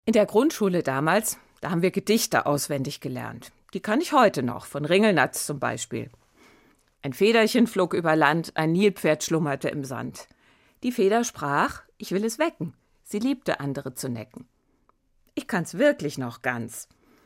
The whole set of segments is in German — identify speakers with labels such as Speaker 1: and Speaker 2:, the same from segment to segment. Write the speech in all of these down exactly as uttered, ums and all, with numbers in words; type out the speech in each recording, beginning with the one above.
Speaker 1: In der Grundschule damals, da haben wir Gedichte auswendig gelernt. Die kann ich heute noch, von Ringelnatz zum Beispiel. Ein Federchen flog über Land, ein Nilpferd schlummerte im Sand. Die Feder sprach, ich will es wecken. Sie liebte, andere zu necken. Ich kann's wirklich noch ganz.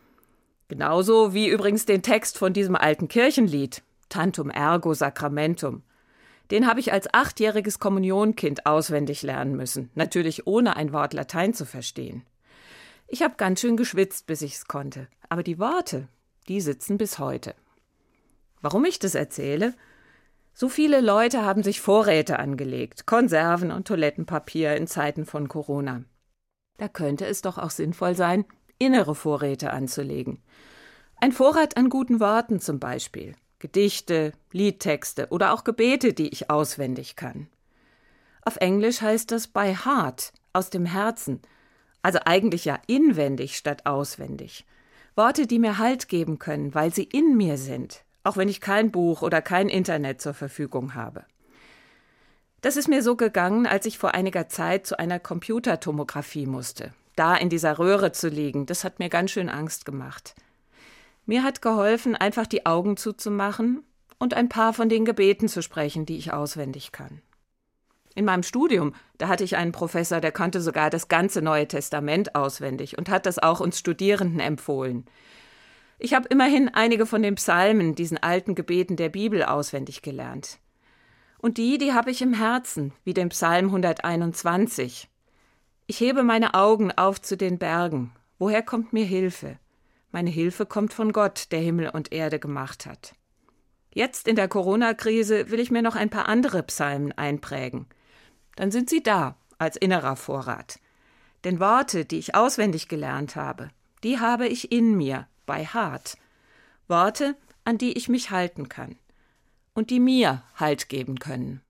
Speaker 1: Genauso wie übrigens den Text von diesem alten Kirchenlied, Tantum ergo sacramentum. Den habe ich als achtjähriges Kommunionkind auswendig lernen müssen, natürlich ohne ein Wort Latein zu verstehen. Ich habe ganz schön geschwitzt, bis ich's konnte, aber die Worte, die sitzen bis heute. Warum ich das erzähle? So viele Leute haben sich Vorräte angelegt, Konserven und Toilettenpapier in Zeiten von Corona. Da könnte es doch auch sinnvoll sein, innere Vorräte anzulegen. Ein Vorrat an guten Worten zum Beispiel, Gedichte, Liedtexte oder auch Gebete, die ich auswendig kann. Auf Englisch heißt das by heart, aus dem Herzen, also eigentlich ja inwendig statt auswendig. Worte, die mir Halt geben können, weil sie in mir sind, auch wenn ich kein Buch oder kein Internet zur Verfügung habe. Das ist mir so gegangen, als ich vor einiger Zeit zu einer Computertomographie musste. Da in dieser Röhre zu liegen, das hat mir ganz schön Angst gemacht. Mir hat geholfen, einfach die Augen zuzumachen und ein paar von den Gebeten zu sprechen, die ich auswendig kann. In meinem Studium, da hatte ich einen Professor, der kannte sogar das ganze Neue Testament auswendig und hat das auch uns Studierenden empfohlen. Ich habe immerhin einige von den Psalmen, diesen alten Gebeten der Bibel, auswendig gelernt. Und die, die habe ich im Herzen, wie den Psalm hunderteinundzwanzig. Ich hebe meine Augen auf zu den Bergen. Woher kommt mir Hilfe? Meine Hilfe kommt von Gott, der Himmel und Erde gemacht hat. Jetzt in der Corona-Krise will ich mir noch ein paar andere Psalmen einprägen. Dann sind sie da, als innerer Vorrat. Denn Worte, die ich auswendig gelernt habe, die habe ich in mir, by heart. Worte, an die ich mich halten kann und die mir Halt geben können.